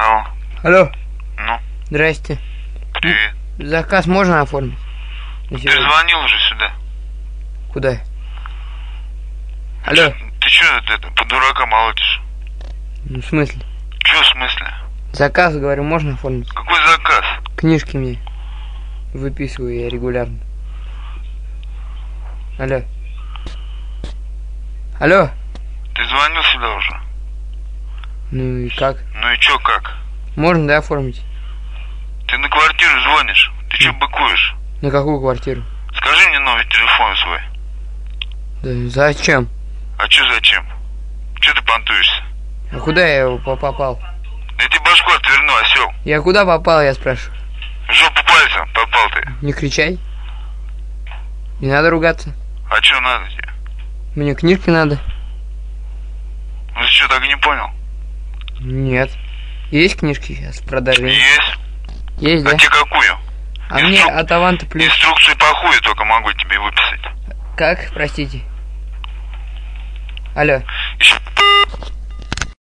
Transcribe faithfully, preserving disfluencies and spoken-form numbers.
Алло. Алло. Ну? Здрасте. Привет. Заказ можно оформить? Ты звонил уже сюда? Куда? Алло. Ты что это, по дуракам молотишь? Ну, в смысле? Че в смысле? Заказ, говорю, можно оформить? Какой заказ? Книжки мне. Выписываю я регулярно. Алло. Алло. Ты звонил сюда уже? Ну и как? Ну и чё как? Можно, да, оформить? Ты на квартиру звонишь? Ты чё быкуешь? На какую квартиру? Скажи мне номер телефона свой. Да зачем? А чё зачем? Чё ты понтуешься? А куда я его по- попал? Я тебе башку отверну, осёл. Я куда попал, я спрашиваю? В жопу пальцем попал ты. Не кричай. Не надо ругаться. А чё надо тебе? Мне книжки надо. Ну ты чё, так и не понял? Нет. Есть книжки сейчас в продаже? Есть. Есть, А да? тебе какую? А мне Инструк- от Аванта плюс. Инструкцию по хую только могу тебе выписать. Как? Простите. Алло. Еще